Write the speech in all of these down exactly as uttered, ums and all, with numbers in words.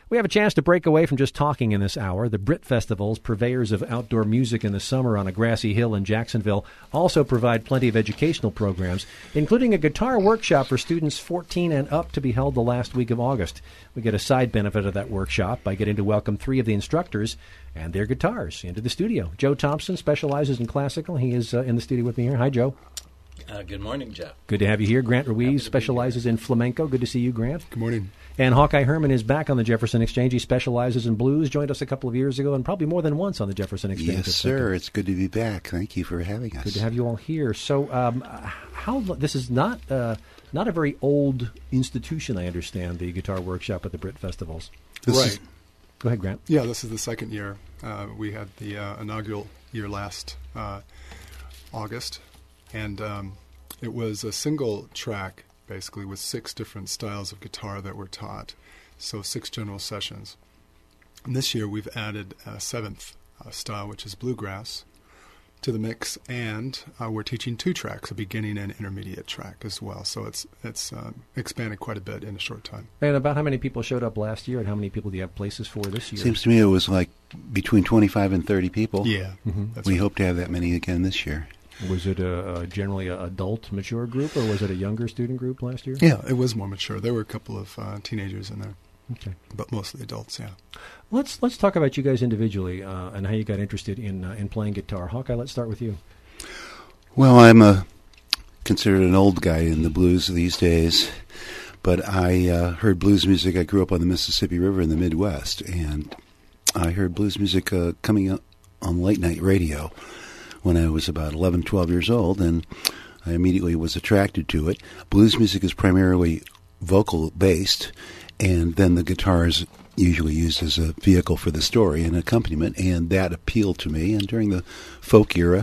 We have a chance to break away from just talking in this hour. The Brit Festivals, purveyors of outdoor music in the summer on a grassy hill in Jacksonville, also provide plenty of educational programs, including a guitar workshop for students fourteen and up to be held the last week of August. We get a side benefit of that workshop by getting to welcome three of the instructors and their guitars into the studio. Joe Thompson specializes in classical. He is uh, in the studio with me here. Hi, Joe. Uh, good morning, Jeff. Good to have you here. Grant Ruiz specializes in flamenco. Good to see you, Grant. Good morning. And Hawkeye Herman is back on the Jefferson Exchange. He specializes in blues, joined us a couple of years ago, and probably more than once on the Jefferson Exchange. Yes, sir. It's good to be back. Thank you for having us. Good to have you all here. So, um, how this is not uh, not a very old institution, I understand, the Guitar Workshop at the Brit Festivals. This right. Is, go ahead, Grant. Yeah, this is the second year. Uh, we had the uh, inaugural year last uh, August, and um, it was a single track, basically, with six different styles of guitar that were taught, so six general sessions. And this year we've added a seventh uh, style, which is bluegrass, to the mix, and uh, we're teaching two tracks, a beginning and intermediate track as well. So it's it's uh, expanded quite a bit in a short time. And about how many people showed up last year, and how many people do you have places for this year? Seems to me it was like between twenty-five and thirty people. Yeah. Mm-hmm. We right. hope to have that many again this year. Was it a, a generally an adult, mature group, or was it a younger student group last year? Yeah, it was more mature. There were a couple of uh, teenagers in there, okay, but mostly adults. Yeah. Let's let's talk about you guys individually uh, and how you got interested in uh, in playing guitar. Hawkeye, let's start with you. Well, I'm a considered an old guy in the blues these days, but I uh, heard blues music. I grew up on the Mississippi River in the Midwest, and I heard blues music uh, coming up on late night radio when I was about eleven, twelve years old, and I immediately was attracted to it. Blues music is primarily vocal-based, and then the guitar is usually used as a vehicle for the story and accompaniment, and that appealed to me. And during the folk era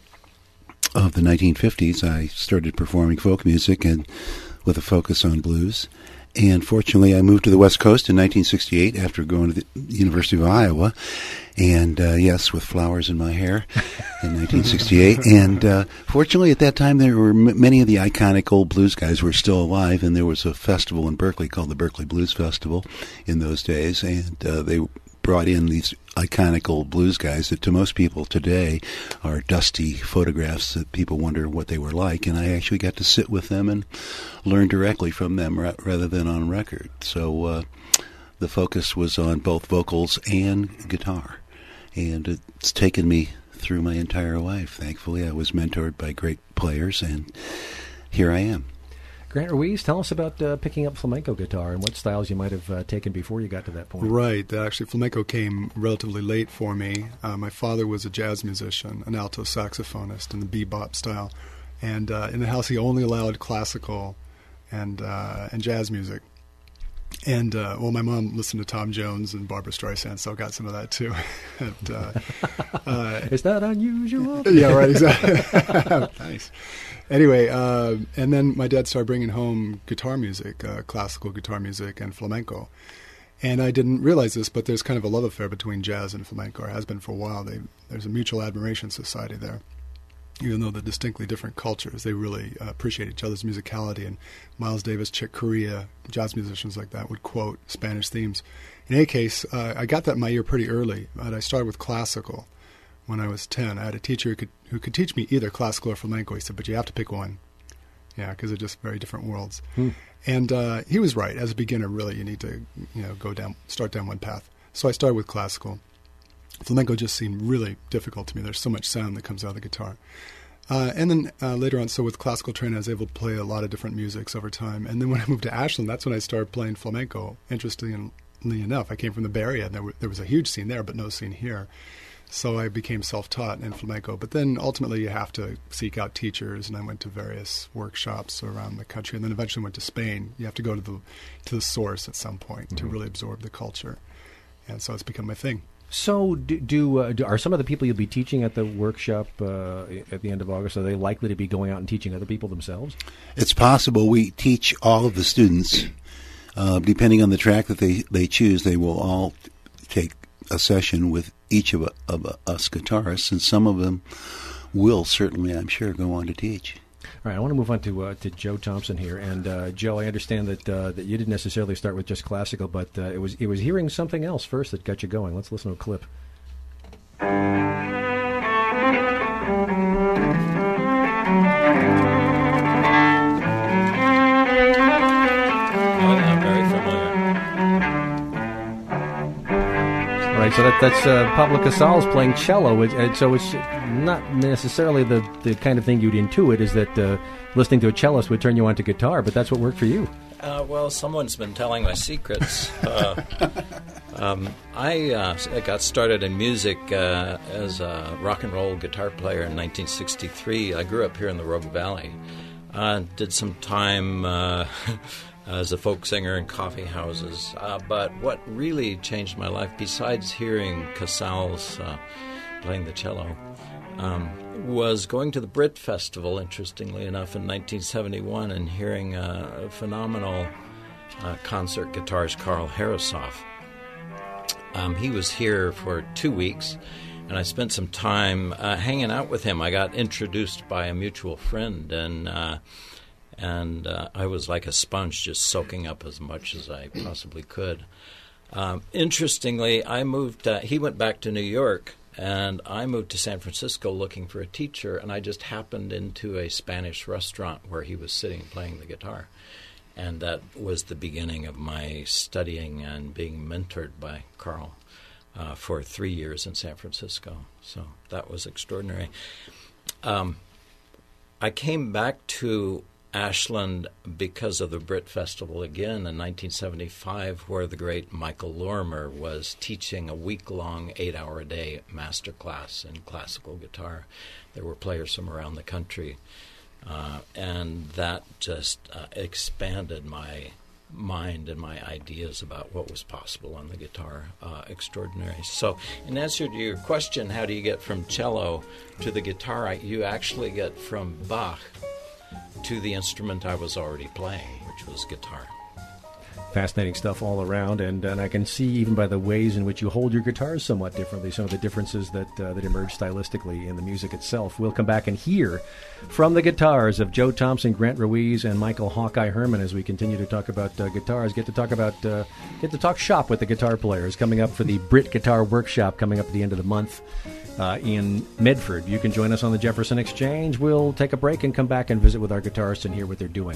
of the nineteen fifties, I started performing folk music and with a focus on blues. And fortunately, I moved to the West Coast in nineteen sixty-eight after going to the University of Iowa. And, uh, yes, with flowers in my hair in nineteen sixty-eight. And uh, fortunately, at that time, there were m- many of the iconic old blues guys were still alive. And there was a festival in Berkeley called the Berkeley Blues Festival in those days. And uh, they brought in these iconic old blues guys that to most people today are dusty photographs that people wonder what they were like. And I actually got to sit with them and learn directly from them ra- rather than on record. So uh, the focus was on both vocals and guitar. And it's taken me through my entire life. Thankfully, I was mentored by great players, and here I am. Grant Ruiz, tell us about uh, picking up flamenco guitar and what styles you might have uh, taken before you got to that point. Right. Actually, flamenco came relatively late for me. Uh, my father was a jazz musician, an alto saxophonist in the bebop style. And uh, in the house, he only allowed classical and uh, and jazz music. And, uh, well, my mom listened to Tom Jones and Barbra Streisand, so I got some of that, too. and, uh, uh, Is that unusual? Yeah, right, exactly. Nice. Anyway, uh, and then my dad started bringing home guitar music, uh, classical guitar music and flamenco. And I didn't realize this, but there's kind of a love affair between jazz and flamenco, or has been for a while. They, there's a mutual admiration society there. Even though they're distinctly different cultures, they really uh, appreciate each other's musicality. And Miles Davis, Chick Corea, jazz musicians like that would quote Spanish themes. In any case, uh, I got that in my ear pretty early. But I started with classical when I was ten. I had a teacher who could who could teach me either classical or flamenco. He said, but you have to pick one. Yeah, because they're just very different worlds. Hmm. And uh, he was right. As a beginner, really, you need to you know go down, start down one path. So I started with classical. Flamenco just seemed really difficult to me. There's so much sound that comes out of the guitar. Uh, and then uh, later on, so with classical training, I was able to play a lot of different musics over time. And then when I moved to Ashland, that's when I started playing flamenco. Interestingly enough, I came from the Bay Area, and there, were, there was a huge scene there, but no scene here. So I became self-taught in flamenco. But then ultimately you have to seek out teachers, and I went to various workshops around the country, and then eventually went to Spain. You have to go to the to the source at some point mm-hmm. to really absorb the culture. And so it's become my thing. So, do, do, uh, do are some of the people you'll be teaching at the workshop uh, at the end of August, are they likely to be going out and teaching other people themselves? It's possible. We teach all of the students. Uh, depending on the track that they, they choose, they will all take a session with each of, of us guitarists, and some of them will certainly, I'm sure, go on to teach. right, I want to move on to uh, to Joe Thompson here, and uh, Joe, I understand that uh, that you didn't necessarily start with just classical, but uh, it was it was hearing something else first that got you going. Let's listen to a clip. Oh, yeah, very familiar. All right, so that, that's uh, Pablo Casals playing cello, it, and so it's not necessarily the, the kind of thing you'd intuit is that uh, listening to a cellist would turn you on to guitar, but that's what worked for you. Uh, well, someone's been telling my secrets. Uh, um, I uh, got started in music uh, as a rock and roll guitar player in nineteen sixty-three. I grew up here in the Rogue Valley. Uh, did some time uh, as a folk singer in coffee houses. Uh, but what really changed my life, besides hearing Casals uh, playing the cello, um, was going to the Brit Festival, interestingly enough, in nineteen seventy-one and hearing a phenomenal uh, concert guitarist, Carl Harrisoff. Um, he was here for two weeks, and I spent some time uh, hanging out with him. I got introduced by a mutual friend, and uh, and uh, I was like a sponge, just soaking up as much as I possibly could. Um, interestingly, I moved. Uh, he went back to New York, and I moved to San Francisco looking for a teacher, and I just happened into a Spanish restaurant where he was sitting playing the guitar. And that was the beginning of my studying and being mentored by Carl uh, for three years in San Francisco. So that was extraordinary. Um, I came back to Ashland because of the Brit Festival again in nineteen seventy-five, where the great Michael Lorimer was teaching a week-long, eight-hour-a-day master class in classical guitar. There were players from around the country, uh, and that just uh, expanded my mind and my ideas about what was possible on the guitar. Uh, extraordinary. So in answer to your question, how do you get from cello to the guitar, you actually get from Bach to the instrument I was already playing, which was guitar. Fascinating stuff all around, and, and I can see even by the ways in which you hold your guitars somewhat differently, some of the differences that uh, that emerge stylistically in the music itself. We'll come back and hear from the guitars of Joe Thompson, Grant Ruiz, and Michael Hawkeye Herman as we continue to talk about uh, guitars. Get to talk about uh, get to talk shop with the guitar players coming up for the Brit Guitar Workshop coming up at the end of the month uh, in Medford. You can join us on the Jefferson Exchange. We'll take a break and come back and visit with our guitarists and hear what they're doing.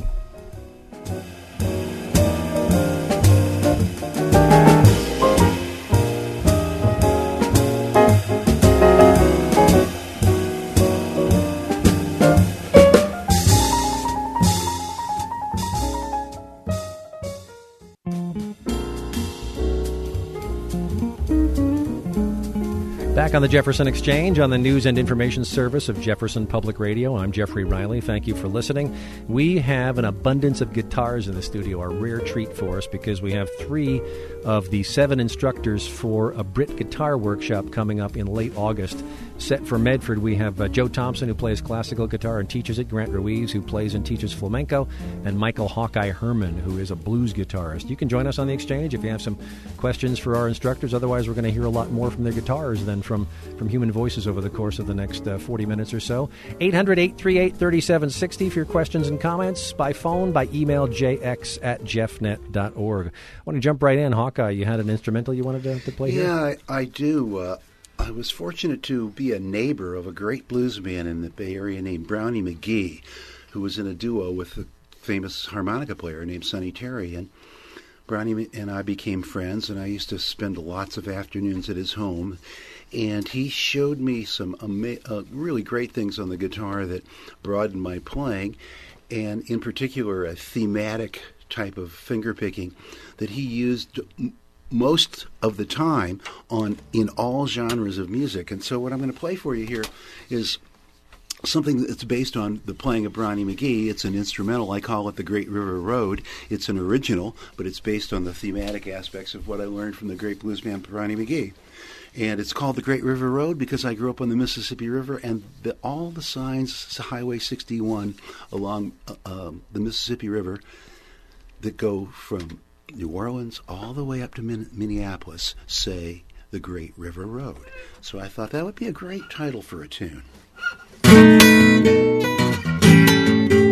Back on the Jefferson Exchange on the news and information service of Jefferson Public Radio. I'm Jeffrey Riley. Thank you for listening. We have an abundance of guitars in the studio, a rare treat for us because we have three of the seven instructors for a Brit Guitar Workshop coming up in late August. Set for Medford, we have uh, Joe Thompson, who plays classical guitar and teaches it, Grant Ruiz, who plays and teaches flamenco, and Michael Hawkeye Herman, who is a blues guitarist. You can join us on the Exchange if you have some questions for our instructors. Otherwise, we're going to hear a lot more from their guitars than from, from human voices over the course of the next uh, forty minutes or so. eight hundred, eight three eight, three seven six zero for your questions and comments, by phone, by email, j x at jeffnet dot org. I want to jump right in. Hawkeye, you had an instrumental you wanted to, to play here? Yeah, I, I do. Uh, I was fortunate to be a neighbor of a great blues man in the Bay Area named Brownie McGee, who was in a duo with a famous harmonica player named Sonny Terry. And Brownie and I became friends, and I used to spend lots of afternoons at his home. And he showed me some ama- uh, really great things on the guitar that broadened my playing, and in particular a thematic type of finger picking that he used m- most of the time on in all genres of music. And so what I'm going to play for you here is something that's based on the playing of Brownie McGee. It's an instrumental. I call it The Great River Road. It's an original, but it's based on the thematic aspects of what I learned from the great bluesman Brownie McGee. And it's called The Great River Road because I grew up on the Mississippi River, and the, all the signs, Highway sixty-one along uh, um, the Mississippi River that go from New Orleans all the way up to Min- Minneapolis say The Great River Road. So I thought that would be a great title for a tune.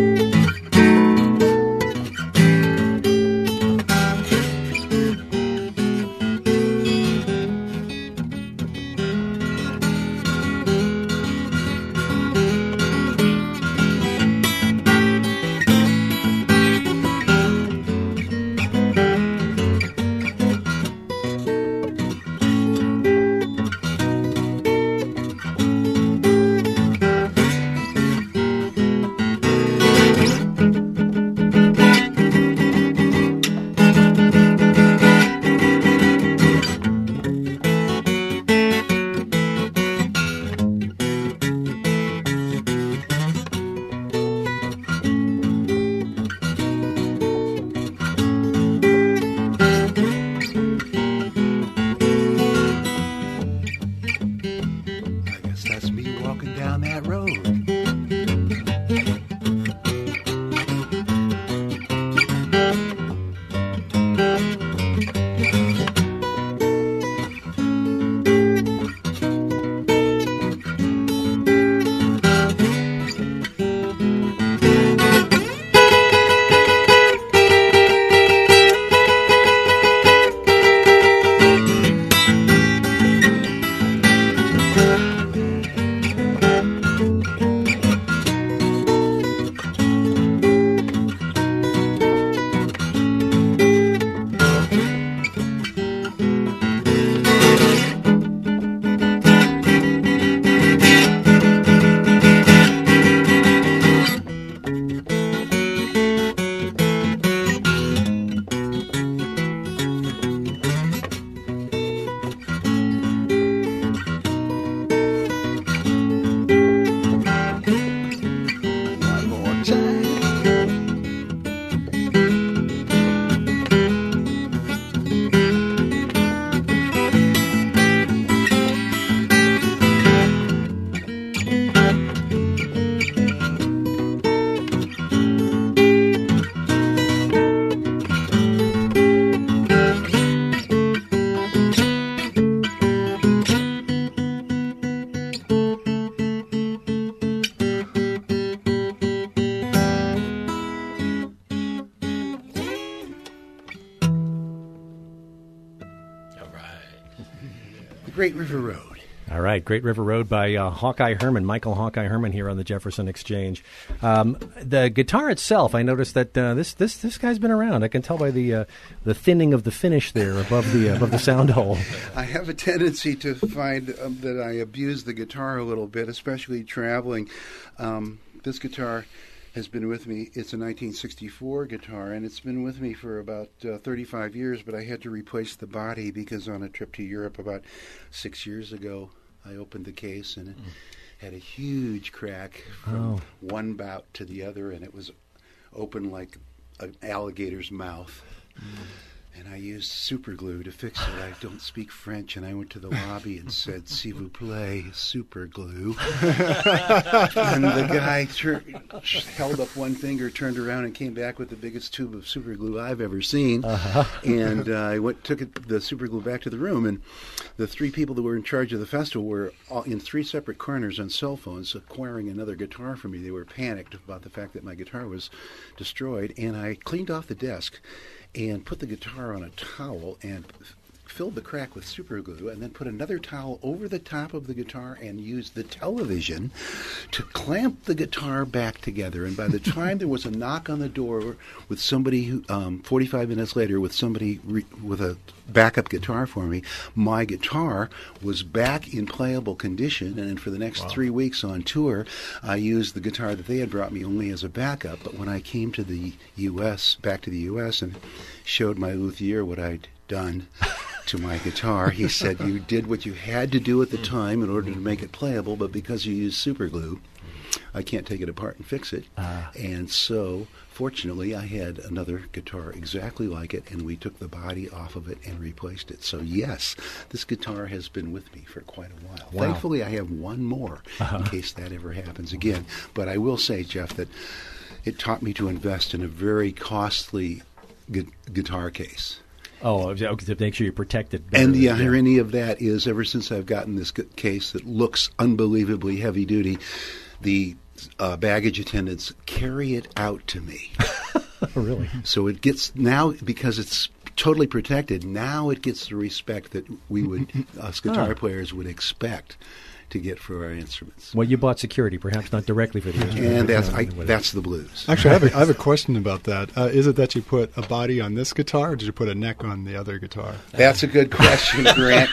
The Great River Road. All right, Great River Road by uh, Hawkeye Herman, Michael Hawkeye Herman here on the Jefferson Exchange. Um, the guitar itself, I noticed that uh, this this this guy's been around. I can tell by the uh, the thinning of the finish there above the uh, above the sound hole. I have a tendency to find um, that I abuse the guitar a little bit, especially traveling. Um, this guitar has been with me. It's a nineteen sixty-four guitar, and it's been with me for about uh, thirty-five years, but I had to replace the body because on a trip to Europe about six years ago, I opened the case and it mm. had a huge crack from oh. one bout to the other, and it was open like an alligator's mouth. Mm. And I used super glue to fix it. I don't speak French, and I went to the lobby and said, "S'il vous plaît, super glue." And the guy tur- held up one finger, turned around, and came back with the biggest tube of super glue I've ever seen. Uh-huh. And uh, I went, took it, the super glue back to the room, and the three people that were in charge of the festival were all in three separate corners on cell phones acquiring another guitar for me. They were panicked about the fact that my guitar was destroyed, and I cleaned off the desk and put the guitar on a towel and f- filled the crack with super glue, and then put another towel over the top of the guitar and used the television to clamp the guitar back together. And by the time there was a knock on the door with somebody who, um, forty-five minutes later, with somebody re- with a backup guitar for me, my guitar was back in playable condition. And for the next wow. three weeks on tour, I used the guitar that they had brought me only as a backup. But when I came to the U S, back to the U S, and showed my luthier what I'd done to my guitar, he said, "You did what you had to do at the time in order to make it playable, but because you used super glue, I can't take it apart and fix it." Uh. And so, fortunately, I had another guitar exactly like it, and we took the body off of it and replaced it. So, yes, this guitar has been with me for quite a while. Wow. Thankfully, I have one more uh-huh. in case that ever happens again. But I will say, Jeff, that it taught me to invest in a very costly gu- guitar case. Oh, to make sure you protect it better. And the irony of that is, ever since I've gotten this case that looks unbelievably heavy-duty, the uh, baggage attendants carry it out to me. Really? So it gets, now, because it's totally protected, now it gets the respect that we would, us guitar ah. players would expect to get for our instruments. Well, you bought security, perhaps not directly for the instrument. And that's I, that's the blues. Actually, I have a, I have a question about that. Uh, is it that you put a body on this guitar, or did you put a neck on the other guitar? That's a good question, Grant.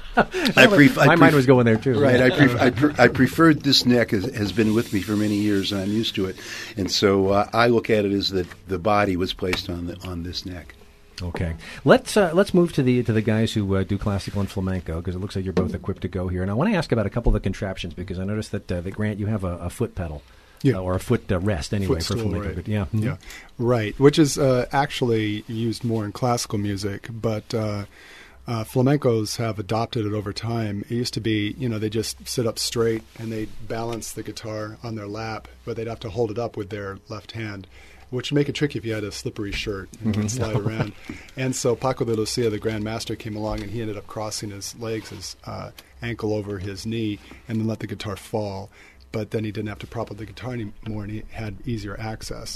I pref- My I pref- mind was going there, too. Right. I, pref- I, pre- I preferred this neck, has, has been with me for many years, and I'm used to it. And so uh, I look at it as that the body was placed on the, on this neck. Okay, let's uh, let's move to the to the guys who uh, do classical and flamenco, because it looks like you're both equipped to go here. And I want to ask about a couple of the contraptions, because I noticed that uh, that Grant, you have a, a foot pedal, yeah. uh, or a foot uh, rest anyway Footstool, for flamenco. Right. Yeah, mm-hmm. yeah, right. Which is uh, actually used more in classical music, but uh, uh, flamencos have adopted it over time. It used to be, you know, they just sit up straight and they balance the guitar on their lap, but they'd have to hold it up with their left hand, which would make it tricky if you had a slippery shirt and mm-hmm. slide around. And so Paco de Lucia, the Grand Master, came along, and he ended up crossing his legs, his uh, ankle over his knee, and then let the guitar fall. But then he didn't have to prop up the guitar anymore, and he had easier access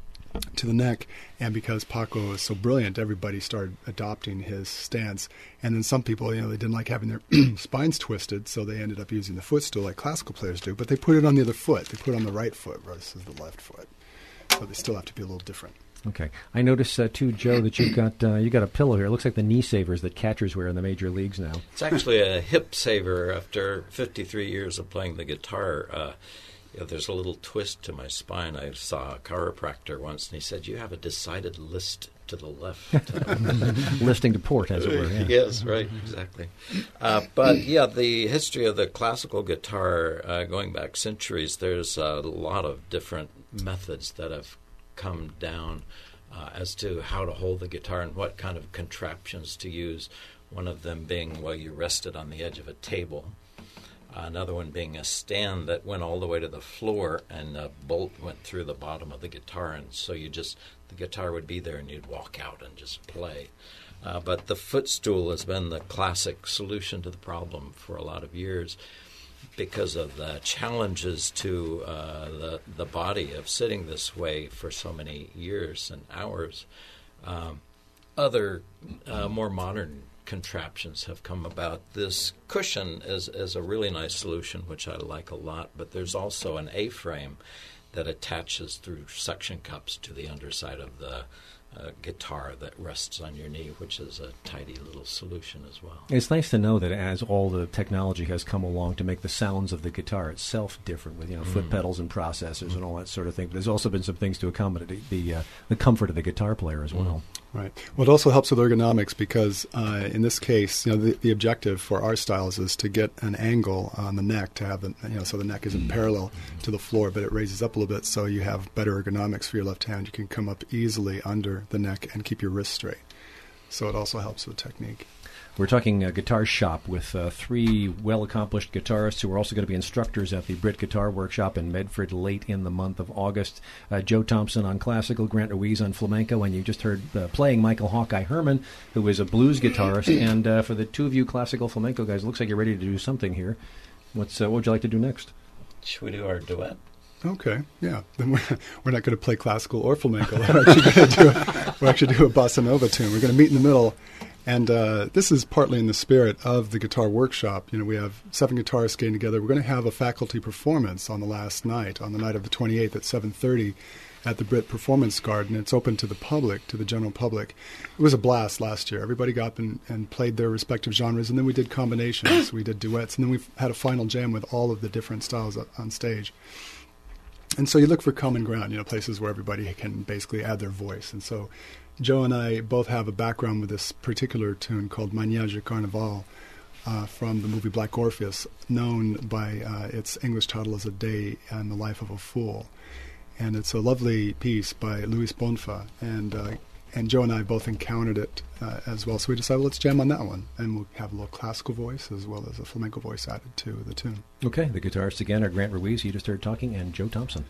to the neck. And because Paco was so brilliant, everybody started adopting his stance. And then some people, you know, they didn't like having their spines twisted, so they ended up using the footstool like classical players do. But they put it on the other foot. They put it on the right foot versus the left foot. So they still have to be a little different. Okay. I notice, uh, too, Joe, that you've got uh, you got a pillow here. It looks like the knee savers that catchers wear in the major leagues now. It's actually a hip saver. After fifty-three years of playing the guitar, uh, you know, there's a little twist to my spine. I saw a chiropractor once, and he said, "You have a decided list to the left." Listing to port, as it were. Yeah. Yes, right, exactly. Uh, but, yeah, the history of the classical guitar, uh, going back centuries, there's a lot of different methods that have come down uh, as to how to hold the guitar and what kind of contraptions to use. One of them being, well, you rest it on the edge of a table. Uh, another one being a stand that went all the way to the floor, and a bolt went through the bottom of the guitar, and so you just, the guitar would be there and you'd walk out and just play. Uh, but the footstool has been the classic solution to the problem for a lot of years, because of the challenges to uh, the the body of sitting this way for so many years and hours. Um, other uh, more modern contraptions have come about. This cushion is, is a really nice solution, which I like a lot, but there's also an A-frame that attaches through suction cups to the underside of the uh, guitar that rests on your knee, which is a tidy little solution as well. It's nice to know that as all the technology has come along to make the sounds of the guitar itself different with, you know, mm. foot pedals and processors mm. and all that sort of thing. But there's also been some things to accommodate the uh, the comfort of the guitar player as well. Mm. Right. Well, it also helps with ergonomics because uh, in this case, you know, the, the objective for our styles is to get an angle on the neck to have the, you know, so the neck isn't parallel to the floor, but it raises up a little bit, so you have better ergonomics for your left hand. You can come up easily under the neck and keep your wrist straight. So it also helps with technique. We're talking a guitar shop with uh, three well-accomplished guitarists who are also going to be instructors at the Brit Guitar Workshop in Medford late in the month of August. Uh, Joe Thompson on classical, Grant Ruiz on flamenco, and you just heard uh, playing Michael Hawkeye Herman, who is a blues guitarist. And uh, for the two of you classical flamenco guys, it looks like you're ready to do something here. What's uh, what would you like to do next? Should we do our duet? Okay, yeah. Then we're, we're not going to play classical or flamenco. We're actually going to do a, we're actually do a bossa nova tune. We're going to meet in the middle. And uh, this is partly in the spirit of the guitar workshop. You know, we have seven guitarists getting together. We're going to have a faculty performance on the last night, on the night of the twenty-eighth at seven thirty at the Brit Performance Garden. It's open to the public, to the general public. It was a blast last year. Everybody got up and, and played their respective genres, and then we did combinations. We did duets, and then we had a final jam with all of the different styles on stage. And so you look for common ground, you know, places where everybody can basically add their voice. And so Joe and I both have a background with this particular tune called Mariage de Carnaval uh, from the movie Black Orpheus, known by uh, its English title as A Day in the Life of a Fool. And it's a lovely piece by Luis Bonfa, and uh, and Joe and I both encountered it uh, as well. So we decided, let's jam on that one, and we'll have a little classical voice as well as a flamenco voice added to the tune. Okay, the guitarists again are Grant Ruiz, you just heard talking, and Joe Thompson.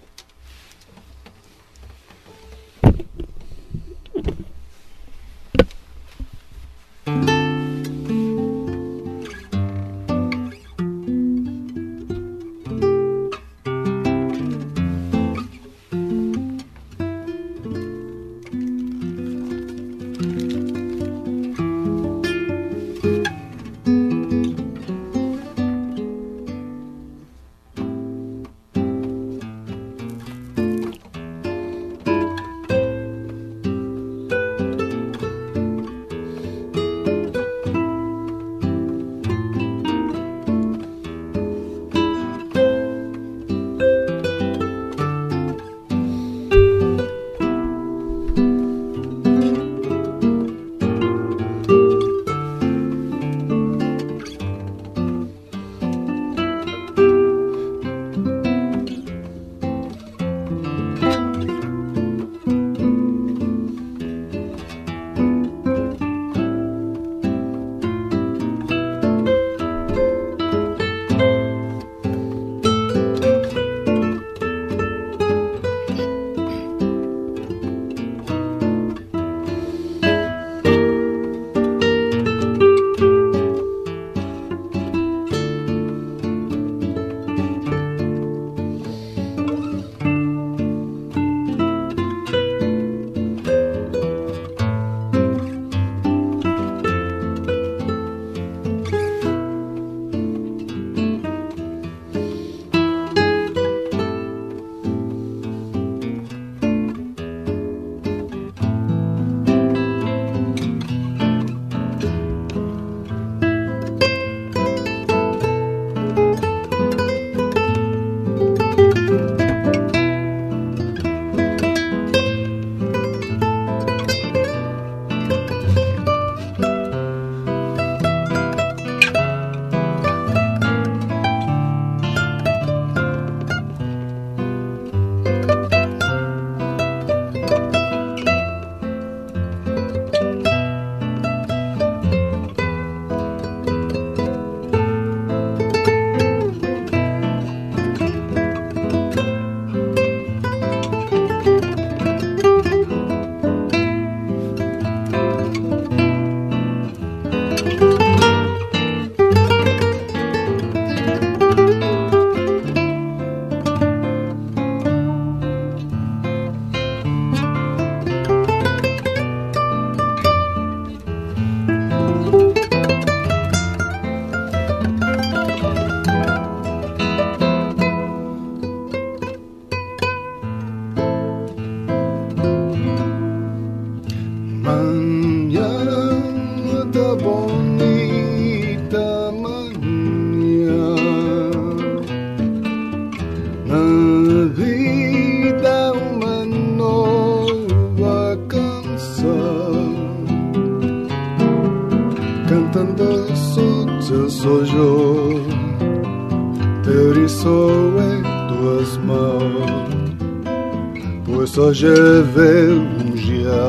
sou sou eu, teu sou tuas mãos, pois hoje vê um dia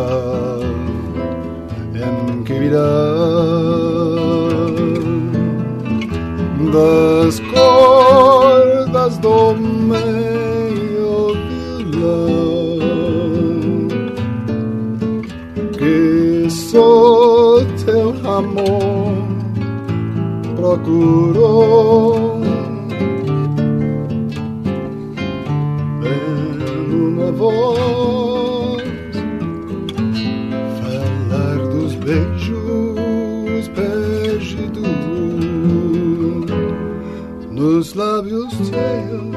em que virá das cordas do meu violão, que só teu amor procurou em uma voz falar dos beijos perdidos nos lábios teus.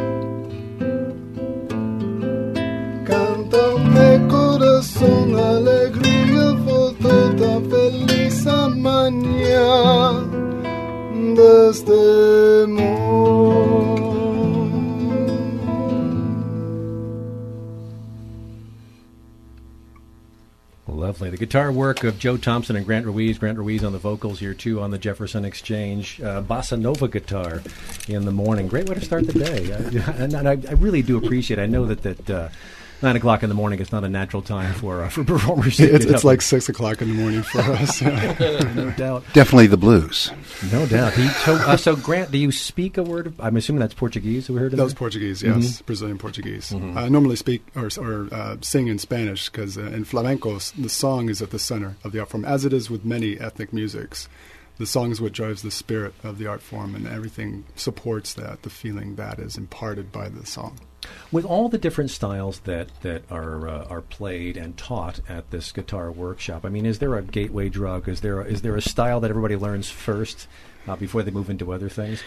Canta-me coração, alegria voltou tão feliz amanhã deste mundo. Lovely. The guitar work of Joe Thompson and Grant Ruiz. Grant Ruiz on the vocals here, too, on the Jefferson Exchange. Uh, bossa Nova guitar in the morning. Great way to start the day. Uh, and, and I, I really do appreciate it. I know that, that uh, nine o'clock in the morning is not a natural time for uh, for performers to It's, get it's up. like six o'clock in the morning for us. No doubt. Definitely the blues. No doubt. He, so, uh, so, Grant, do you speak a word of, I'm assuming that's Portuguese that we heard of That was there? Portuguese, yes, mm-hmm. Brazilian Portuguese. Mm-hmm. I normally speak or, or uh, sing in Spanish because uh, in flamenco, the song is at the center of the art form, as it is with many ethnic musics. The song is what drives the spirit of the art form, and everything supports that, the feeling that is imparted by the song. With all the different styles that that are uh, are played and taught at this guitar workshop, I mean, is there a gateway drug? Is there a, is there a style that everybody learns first uh, before they move into other things?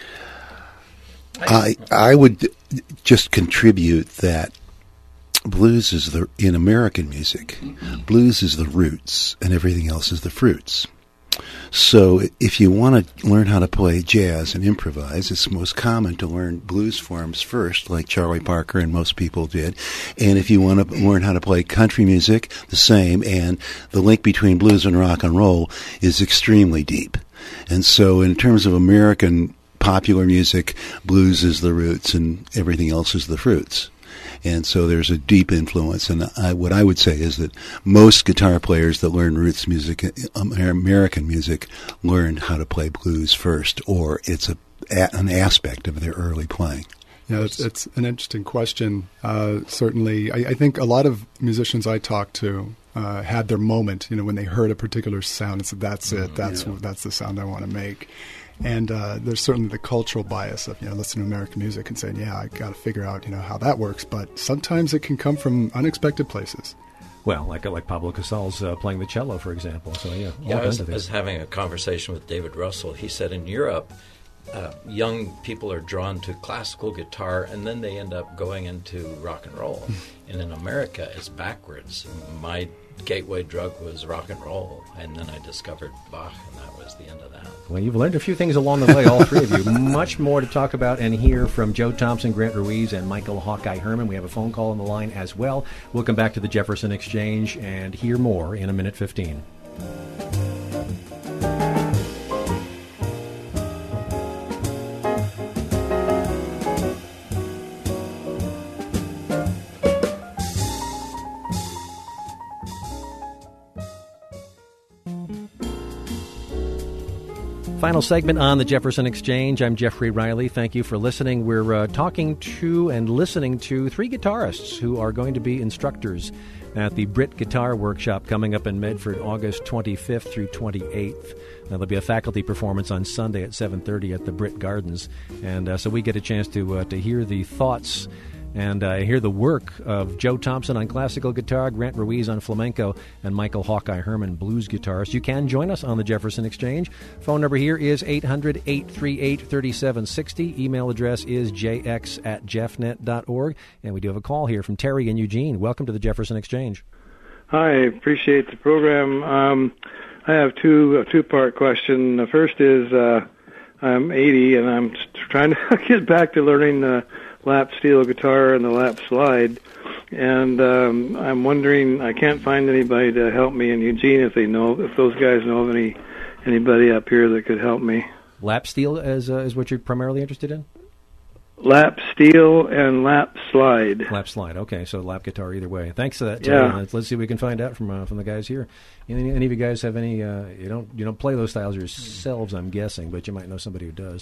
I I would just contribute that blues is the in American music, blues is the roots, and everything else is the fruits. So if you want to learn how to play jazz and improvise, it's most common to learn blues forms first, like Charlie Parker and most people did. And if you want to learn how to play country music, the same. And the link between blues and rock and roll is extremely deep. And so in terms of American popular music, blues is the roots and everything else is the fruits. And so there's a deep influence. And I, what I would say is that most guitar players that learn roots music, American music, learned how to play blues first, or it's a, an aspect of their early playing. Yeah, it's, it's an interesting question. Uh, certainly, I, I think a lot of musicians I talked to uh, had their moment, you know, when they heard a particular sound and said, that's it, that's, yeah. that's the sound I want to make. And uh, there's certainly the cultural bias of, you know, listening to American music and saying, yeah, I got to figure out, you know, how that works. But sometimes it can come from unexpected places. Well, like like Pablo Casals uh, playing the cello, for example. So yeah, yeah. I was, I was having a conversation with David Russell. He said in Europe, uh, young people are drawn to classical guitar, and then they end up going into rock and roll. And in America, it's backwards. My gateway drug was rock and roll, and then I discovered Bach, and that was the end of that. Well, you've learned a few things along the way, all three of you. Much more to talk about and hear from Joe Thompson, Grant Ruiz, and Michael Hawkeye Herman. We have a phone call on the line as well. We'll come back to the Jefferson Exchange and hear more in a minute fifteen. Final segment on the Jefferson Exchange. I'm Jeffrey Riley. Thank you for listening. We're uh, talking to and listening to three guitarists who are going to be instructors at the Brit Guitar Workshop coming up in Medford, August twenty-fifth through twenty-eighth. Now, there'll be a faculty performance on Sunday at seven thirty at the Brit Gardens. And uh, so we get a chance to uh, to hear the thoughts and uh, hear the work of Joe Thompson on classical guitar, Grant Ruiz on flamenco, and Michael Hawkeye Herman, blues guitarist. You can join us on the Jefferson Exchange. Phone number here is eight hundred, eight three eight, three seven six zero. Email address is j x at jeffnet dot org. And we do have a call here from Terry in Eugene. Welcome to the Jefferson Exchange. Hi, appreciate the program. Um, I have two a two-part question. The first is uh, I'm eighty, and I'm trying to get back to learning the lap steel guitar and the lap slide, and um, I'm wondering, I can't find anybody to help me in Eugene if they know, if those guys know of any anybody up here that could help me. Lap steel is uh, is what you're primarily interested in? Lap steel and lap slide. Lap slide. Okay, so lap guitar either way. Thanks for that, Terry. Yeah. Let's, let's see what we can find out from uh, from the guys here. Any, any of you guys have any? Uh, you don't you don't play those styles yourselves, I'm guessing, but you might know somebody who does.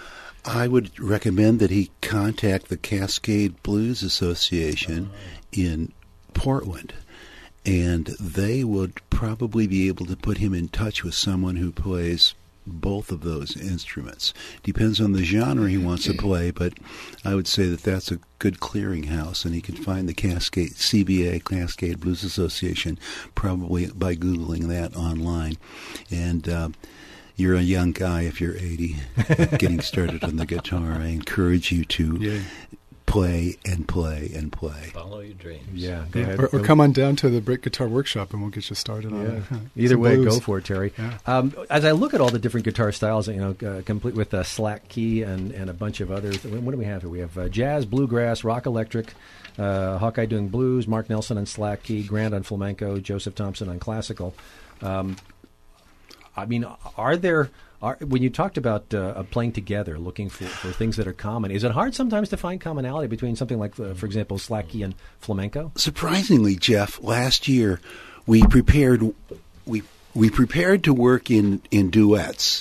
I would recommend that he contact the Cascade Blues Association in Portland, and they would probably be able to put him in touch with someone who plays both of those instruments. Depends on the genre he wants to play, but I would say that that's a good clearinghouse, and he can find the Cascade C B A, Cascade Blues Association, probably by Googling that online. And uh, you're a young guy if you're eighty, getting started on the guitar. I encourage you to yeah. play and play and play. Follow your dreams. Yeah, go yeah. ahead. Or, or come on down to the Brick Guitar Workshop and we'll get you started yeah. on it. Either Some way, blues. go for it, Terry. Yeah. Um, as I look at all the different guitar styles, you know, uh, complete with uh, slack key and, and a bunch of others. What do we have here? We have uh, jazz, bluegrass, rock electric, uh, Hawkeye doing blues, Mark Nelson on slack key, Grant on flamenco, Joseph Thompson on classical. Um, I mean, are there... Are, when you talked about uh, playing together, looking for, for things that are common, is it hard sometimes to find commonality between something like, uh, for example, slack key and flamenco? Surprisingly, Jeff, last year we prepared we we prepared to work in in duets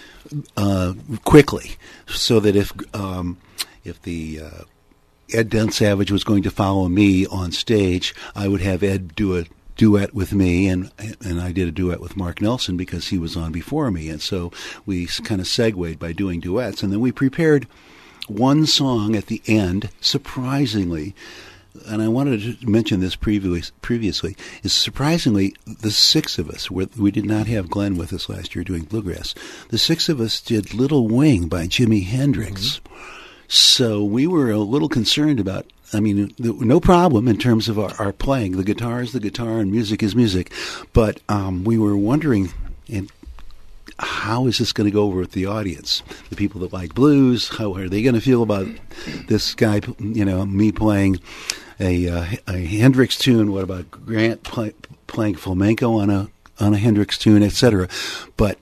uh, quickly, so that if um, if the uh, Ed Dunsavage was going to follow me on stage, I would have Ed do a duet with me, and and I did a duet with Mark Nelson because he was on before me, and so we kind of segued by doing duets, and then we prepared one song at the end, surprisingly, and I wanted to mention this previous, previously, is surprisingly the six of us, we we did not have Glenn with us last year doing bluegrass, the six of us did Little Wing by Jimi Hendrix, mm-hmm. So we were a little concerned about, I mean, no problem in terms of our, our playing. The guitar is the guitar and music is music. But um, we were wondering, and how is this going to go over with the audience? The people that like blues, how are they going to feel about this guy, you know, me playing a, uh, a Hendrix tune? What about Grant play, playing flamenco on a on a Hendrix tune, et cetera? But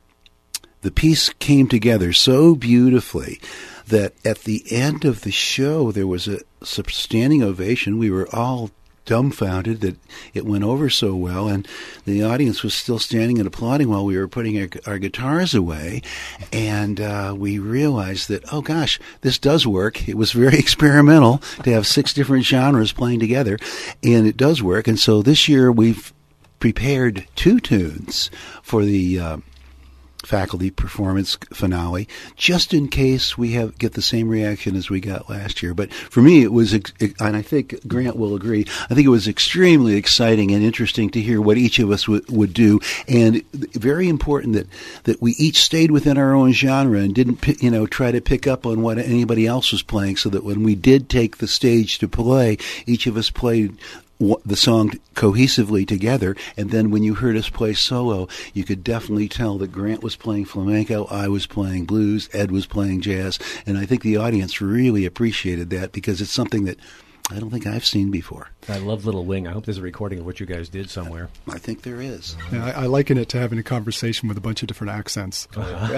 the piece came together so beautifully that at the end of the show, there was a standing ovation. We were all dumbfounded that it went over so well, and the audience was still standing and applauding while we were putting our, our guitars away. And uh, we realized that, oh gosh, this does work. It was very experimental to have six different genres playing together, and it does work. And so this year we've prepared two tunes for the uh, faculty performance finale, just in case we have get the same reaction as we got last year. But for me, it was, and I think Grant will agree, I think it was extremely exciting and interesting to hear what each of us w- would do, and very important that, that we each stayed within our own genre and didn't, you know, try to pick up on what anybody else was playing, so that when we did take the stage to play, each of us played the song cohesively together, and then when you heard us play solo, you could definitely tell that Grant was playing flamenco, I was playing blues, Ed was playing jazz, and I think the audience really appreciated that, because it's something that I don't think I've seen before. I love Little Wing. I hope there's a recording of what you guys did somewhere. I think there is. Yeah, I, I liken it to having a conversation with a bunch of different accents.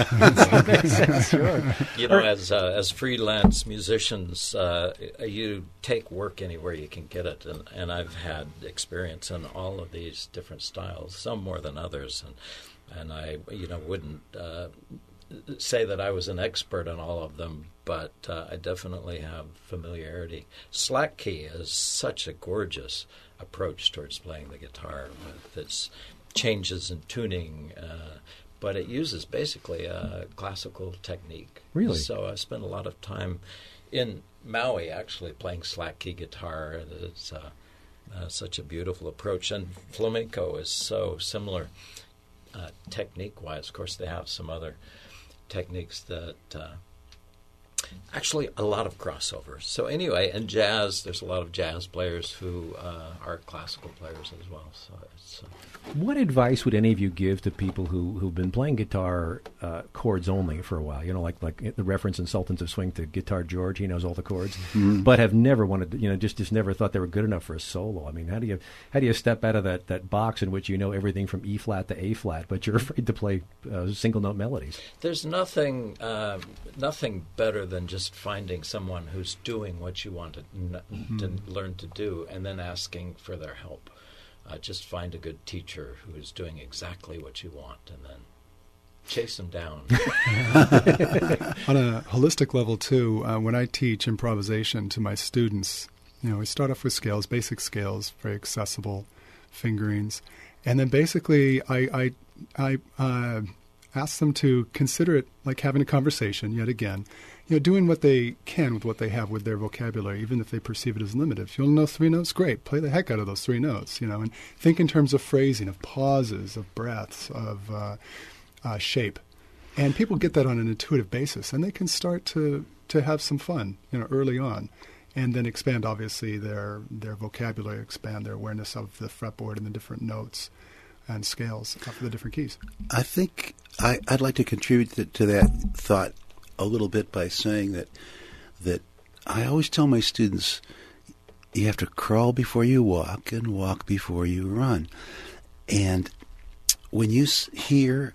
Uh-huh. Sure. You know, as uh, as freelance musicians, uh, you take work anywhere you can get it, and, and I've had experience in all of these different styles, some more than others, and and I you know wouldn't uh, say that I was an expert on all of them, but uh, I definitely have familiarity. Slack key is such a gorgeous approach towards playing the guitar with its changes in tuning, uh, but it uses basically a classical technique. Really? So I spent a lot of time in Maui actually playing slack key guitar. It's uh, uh, such a beautiful approach, and flamenco is so similar uh, technique-wise. Of course, they have some other techniques that uh, Actually, a lot of crossovers. So anyway, and jazz, there's a lot of jazz players who uh, are classical players as well. So it's, uh, what advice would any of you give to people who, who've been playing guitar uh, chords only for a while? You know, like like the reference in Sultans of Swing to Guitar George, he knows all the chords, mm-hmm. but have never wanted, to, you know, just, just never thought they were good enough for a solo. I mean, how do you how do you step out of that, that box in which you know everything from E flat to A flat, but you're afraid to play uh, single note melodies? There's nothing uh, nothing better than just finding someone who's doing what you want to, mm-hmm. to learn to do and then asking for their help. Uh, just find a good teacher who is doing exactly what you want and then chase them down. On a holistic level, too, uh, when I teach improvisation to my students, you know, we start off with scales, basic scales, very accessible fingerings. And then basically I, I, I uh, ask them to consider it like having a conversation, yet again. You know, doing what they can with what they have with their vocabulary, even if they perceive it as limited. If you only know three notes, great. Play the heck out of those three notes, you know, and think in terms of phrasing, of pauses, of breaths, of uh, uh, shape. And people get that on an intuitive basis, and they can start to, to have some fun, you know, early on, and then expand, obviously, their, their vocabulary, expand their awareness of the fretboard and the different notes and scales for the different keys. I think I, I'd like to contribute to, to that thought a little bit by saying that that I always tell my students, you have to crawl before you walk and walk before you run. And when you hear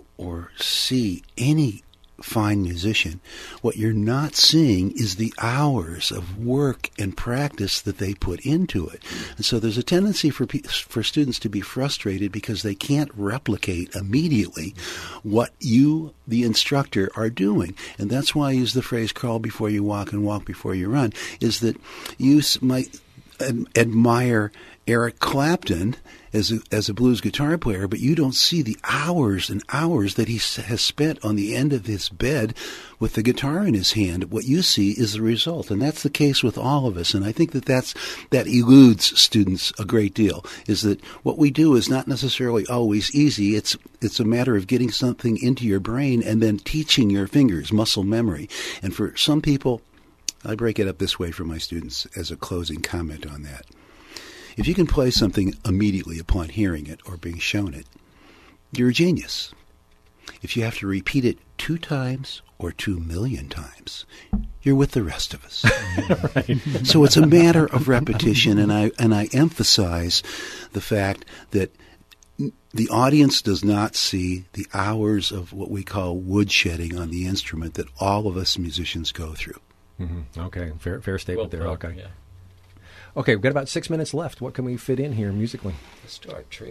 or see any fine musician, what you're not seeing is the hours of work and practice that they put into it. And so there's a tendency for for students to be frustrated because they can't replicate immediately what you, the instructor, are doing. And that's why I use the phrase crawl before you walk and walk before you run, is that you might ad- admire Eric Clapton as a, as a blues guitar player, but you don't see the hours and hours that he has spent on the end of his bed with the guitar in his hand. What you see is the result, and that's the case with all of us. And I think that that's, that eludes students a great deal, is that what we do is not necessarily always easy. It's it's a matter of getting something into your brain and then teaching your fingers, muscle memory. And for some people, I break it up this way for my students as a closing comment on that. If you can play something immediately upon hearing it or being shown it, you're a genius. If you have to repeat it two times or two million times, you're with the rest of us. Right. So it's a matter of repetition, and I and I emphasize the fact that the audience does not see the hours of what we call woodshedding on the instrument that all of us musicians go through. Mm-hmm. Okay, fair fair statement well, there. well, Okay. Yeah. Okay, we've got about six minutes left. What can we fit in here musically? Let's do our trio.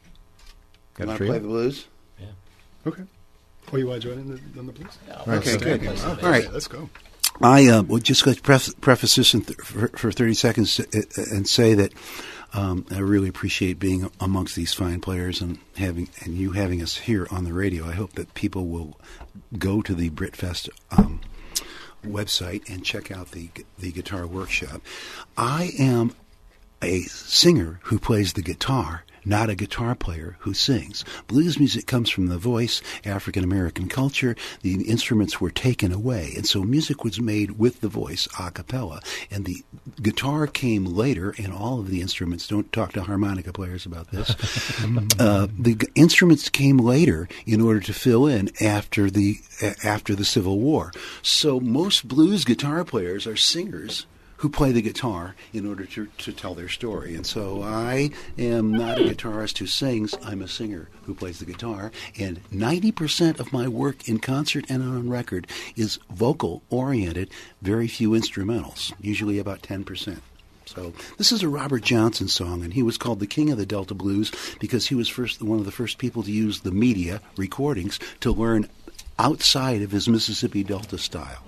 Got You a want to trio? play the blues? Yeah. Okay. Oh, you want to join in the, on the blues? Yeah, Right, okay, good. All All right. Okay, let's go. I uh, would just like to pref- preface this in th- for, for thirty seconds and say that um, I really appreciate being amongst these fine players and having and you having us here on the radio. I hope that people will go to the BritFest um, website and check out the the guitar workshop. I am a singer who plays the guitar, not a guitar player who sings. Blues music comes from the voice, African American culture. The instruments were taken away, and so music was made with the voice a cappella. And the guitar came later, and all of the instruments, don't talk to harmonica players about this, uh, the g- instruments came later in order to fill in after the uh, after the Civil War. So most blues guitar players are singers who play the guitar in order to, to tell their story. And so I am not a guitarist who sings. I'm a singer who plays the guitar. And ninety percent of my work in concert and on record is vocal-oriented, very few instrumentals, usually about ten percent. So this is a Robert Johnson song, and he was called the King of the Delta Blues because he was first one of the first people to use the media, recordings, to learn outside of his Mississippi Delta style.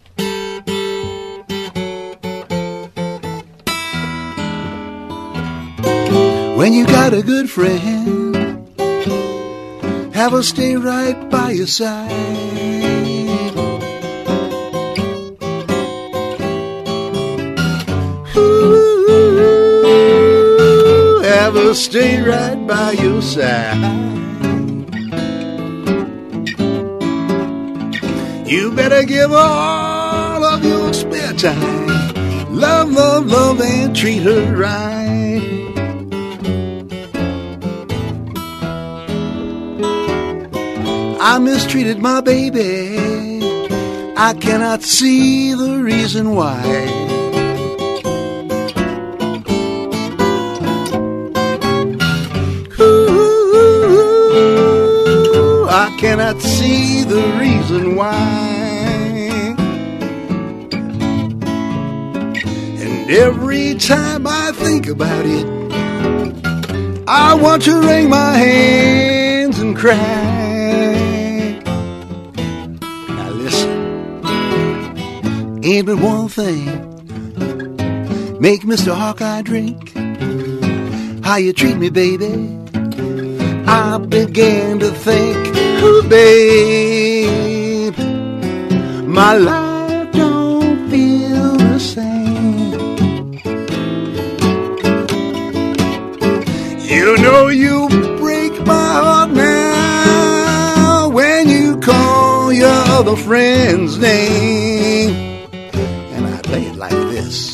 When you got a good friend, have her stay right by your side. Ooh, have her stay right by your side. You better give her all spare time. Love, love, love, and treat her right. I mistreated my baby. I cannot see the reason why. Ooh, I cannot see the reason why. And every time I think about it, I want to wring my hands and cry. Ain't but one thing make Mister Hawkeye drink. How you treat me, baby? I began to think, ooh, babe, my life don't feel the same. You know you break my heart now when you call your other friend's name. Play it like this.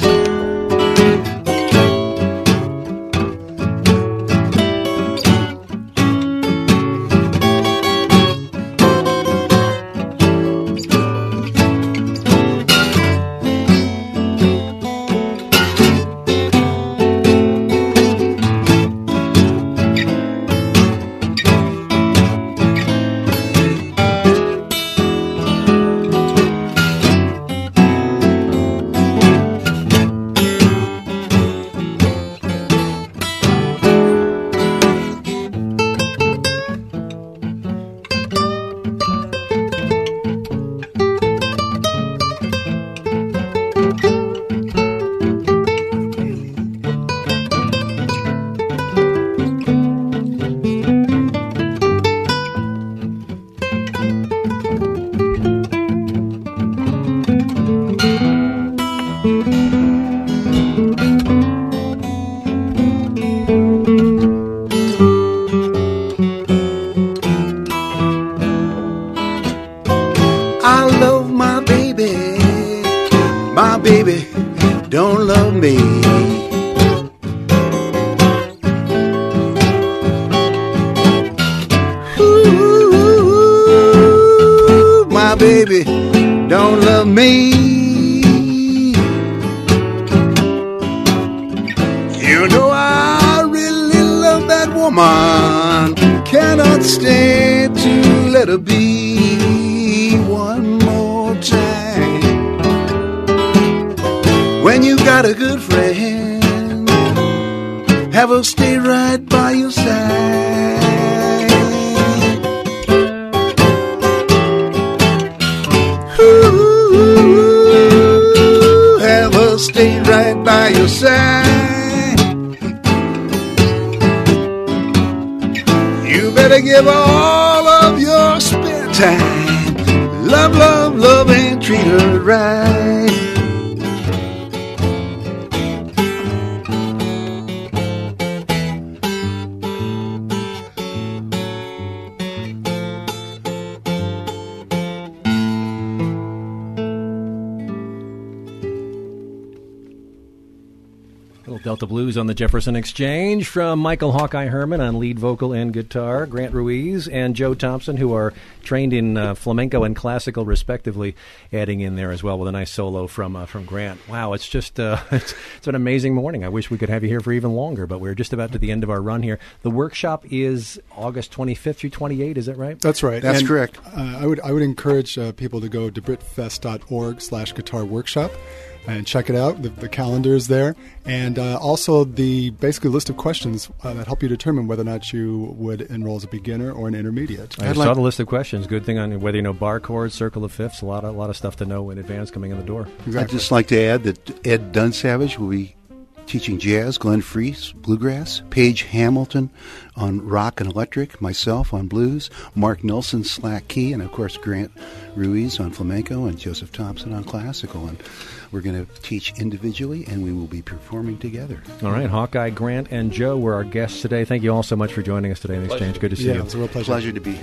Delta Blues on the Jefferson Exchange from Michael Hawkeye Herman on lead vocal and guitar, Grant Ruiz and Joe Thompson, who are trained in uh, flamenco and classical respectively, adding in there as well with a nice solo from uh, from Grant. Wow, it's just uh, it's, it's an amazing morning. I wish we could have you here for even longer, but we're just about to the end of our run here. The workshop is August twenty-fifth through twenty-eighth, is that right? That's right. That's and, correct. Uh, I would I would encourage uh, people to go to britfest.org slash guitar workshop. And check it out. The, the calendar is there. And uh, also the basically list of questions uh, that help you determine whether or not you would enroll as a beginner or an intermediate. I I'd saw like the list of questions. Good thing on whether you know bar chords, circle of fifths, a lot of, a lot of stuff to know in advance coming in the door. Exactly. I'd just like to add that Ed Dunsavage will be teaching jazz, Glenn Freese, bluegrass, Paige Hamilton on rock and electric, myself on blues, Mark Nelson, slack key, and of course Grant Ruiz on flamenco, and Joseph Thompson on classical. And we're going to teach individually, and we will be performing together. All right, Hawkeye, Grant, and Joe were our guests today. Thank you all so much for joining us today in the Exchange. Good to see yeah, you. It's a real pleasure. Pleasure to be here.